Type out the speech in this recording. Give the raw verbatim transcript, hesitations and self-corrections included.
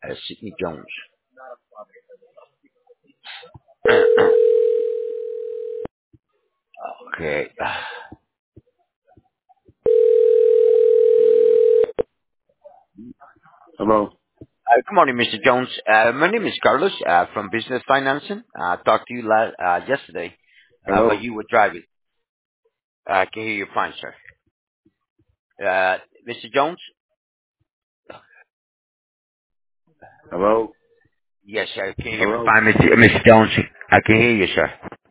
Uh, Sidney Jones. Okay. Hello. Uh, good morning, Mister Jones. Uh, my name is Carlos uh, from Business Financing. I talked to you la- uh, yesterday, uh, but Hello. you were driving. Uh, I can hear you fine, sir. Uh, Mister Jones? Hello. Yes, sir. Can you hear me Hello. fine, Mister Mister Jones? I can hear you, sir.